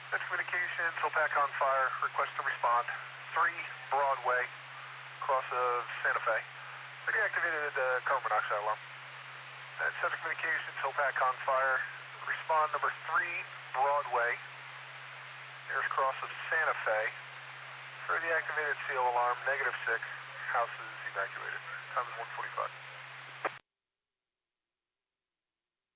That's communications, Hillpack on fire, request to respond. 3 Broadway, cross of Santa Fe. I deactivated the carbon monoxide alarm. That's Center Communications, Hillpack on fire. Respond number 3 Broadway, nearest cross of Santa Fe. For the activated seal alarm, -6, house is evacuated. Time is 1:45.